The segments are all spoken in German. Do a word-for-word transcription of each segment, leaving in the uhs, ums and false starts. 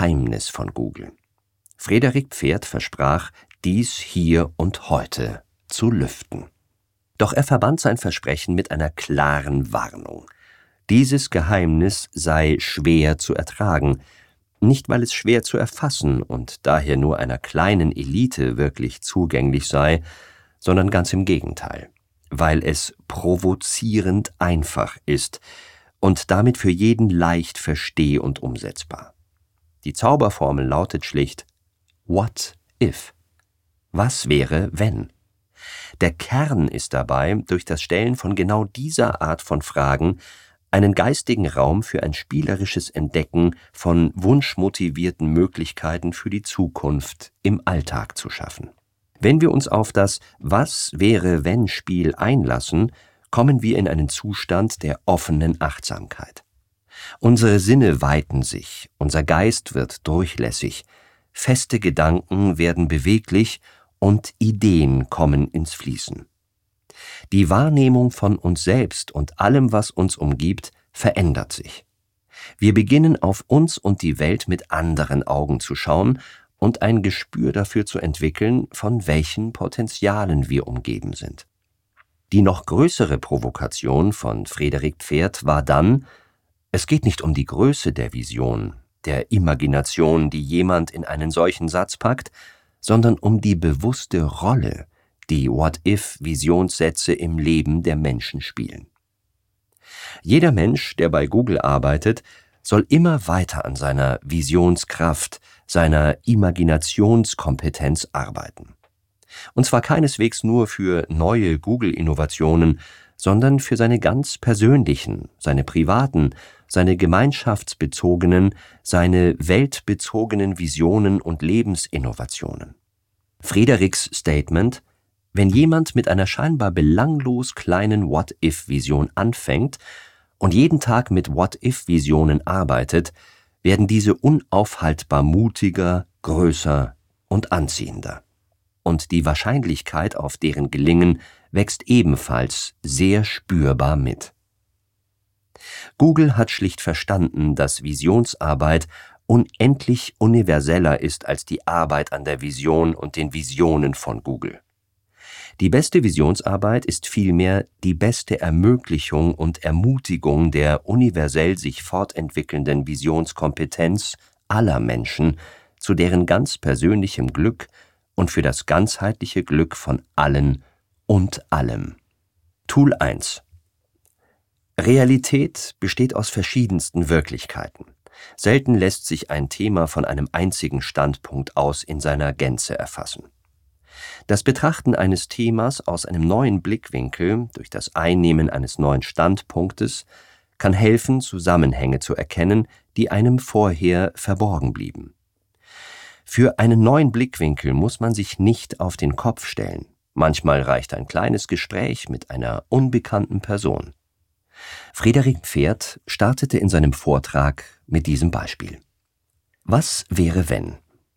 Geheimnis von Google. Frederik Pferd versprach, dies hier und heute zu lüften. Doch er verband sein Versprechen mit einer klaren Warnung. Dieses Geheimnis sei schwer zu ertragen, nicht weil es schwer zu erfassen und daher nur einer kleinen Elite wirklich zugänglich sei, sondern ganz im Gegenteil, weil es provozierend einfach ist und damit für jeden leicht versteh- und umsetzbar. Die Zauberformel lautet schlicht: What if? Was wäre, wenn? Der Kern ist dabei, durch das Stellen von genau dieser Art von Fragen einen geistigen Raum für ein spielerisches Entdecken von wunschmotivierten Möglichkeiten für die Zukunft im Alltag zu schaffen. Wenn wir uns auf das Was-wäre-wenn-Spiel einlassen, kommen wir in einen Zustand der offenen Achtsamkeit. Unsere Sinne weiten sich, unser Geist wird durchlässig, feste Gedanken werden beweglich und Ideen kommen ins Fließen. Die Wahrnehmung von uns selbst und allem, was uns umgibt, verändert sich. Wir beginnen auf uns und die Welt mit anderen Augen zu schauen und ein Gespür dafür zu entwickeln, von welchen Potenzialen wir umgeben sind. Die noch größere Provokation von Frederik Pferd war dann: Es geht nicht um die Größe der Vision, der Imagination, die jemand in einen solchen Satz packt, sondern um die bewusste Rolle, die What-if-Visionssätze im Leben der Menschen spielen. Jeder Mensch, der bei Google arbeitet, soll immer weiter an seiner Visionskraft, seiner Imaginationskompetenz arbeiten. Und zwar keineswegs nur für neue Google-Innovationen, sondern für seine ganz persönlichen, seine privaten, seine gemeinschaftsbezogenen, seine weltbezogenen Visionen und Lebensinnovationen. Frederiks Statement: Wenn jemand mit einer scheinbar belanglos kleinen What-if-Vision anfängt und jeden Tag mit What-if-Visionen arbeitet, werden diese unaufhaltbar mutiger, größer und anziehender. Und die Wahrscheinlichkeit auf deren Gelingen wächst ebenfalls sehr spürbar mit. Google hat schlicht verstanden, dass Visionsarbeit unendlich universeller ist als die Arbeit an der Vision und den Visionen von Google. Die beste Visionsarbeit ist vielmehr die beste Ermöglichung und Ermutigung der universell sich fortentwickelnden Visionskompetenz aller Menschen zu deren ganz persönlichem Glück und für das ganzheitliche Glück von allen und allem. Tool eins. Realität besteht aus verschiedensten Wirklichkeiten. Selten lässt sich ein Thema von einem einzigen Standpunkt aus in seiner Gänze erfassen. Das Betrachten eines Themas aus einem neuen Blickwinkel durch das Einnehmen eines neuen Standpunktes kann helfen, Zusammenhänge zu erkennen, die einem vorher verborgen blieben. Für einen neuen Blickwinkel muss man sich nicht auf den Kopf stellen. Manchmal reicht ein kleines Gespräch mit einer unbekannten Person. Frederik Pferd startete in seinem Vortrag mit diesem Beispiel. Was wäre, wenn?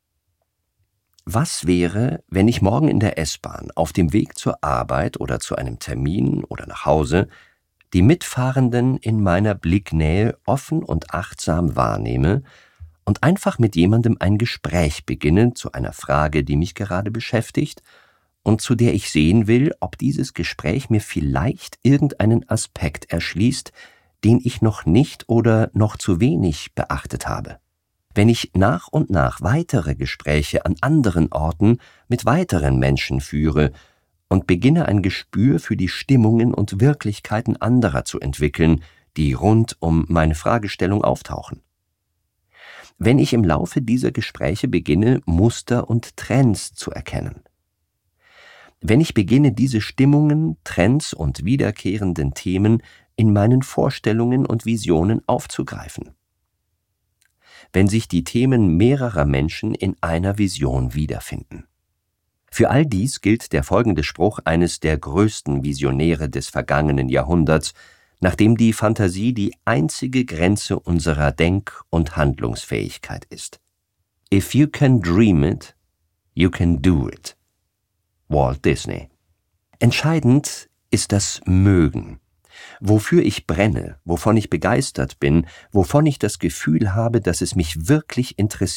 Was wäre, wenn ich morgen in der S-Bahn auf dem Weg zur Arbeit oder zu einem Termin oder nach Hause die Mitfahrenden in meiner Blicknähe offen und achtsam wahrnehme und einfach mit jemandem ein Gespräch beginne zu einer Frage, die mich gerade beschäftigt und zu der ich sehen will, ob dieses Gespräch mir vielleicht irgendeinen Aspekt erschließt, den ich noch nicht oder noch zu wenig beachtet habe. Wenn ich nach und nach weitere Gespräche an anderen Orten mit weiteren Menschen führe und beginne ein Gespür für die Stimmungen und Wirklichkeiten anderer zu entwickeln, die rund um meine Fragestellung auftauchen. Wenn ich im Laufe dieser Gespräche beginne, Muster und Trends zu erkennen. Wenn ich beginne, diese Stimmungen, Trends und wiederkehrenden Themen in meinen Vorstellungen und Visionen aufzugreifen. Wenn sich die Themen mehrerer Menschen in einer Vision wiederfinden. Für all dies gilt der folgende Spruch eines der größten Visionäre des vergangenen Jahrhunderts, nachdem die Fantasie die einzige Grenze unserer Denk- und Handlungsfähigkeit ist. If you can dream it, you can do it. Walt Disney. Entscheidend ist das Mögen. Wofür ich brenne, wovon ich begeistert bin, wovon ich das Gefühl habe, dass es mich wirklich interessiert.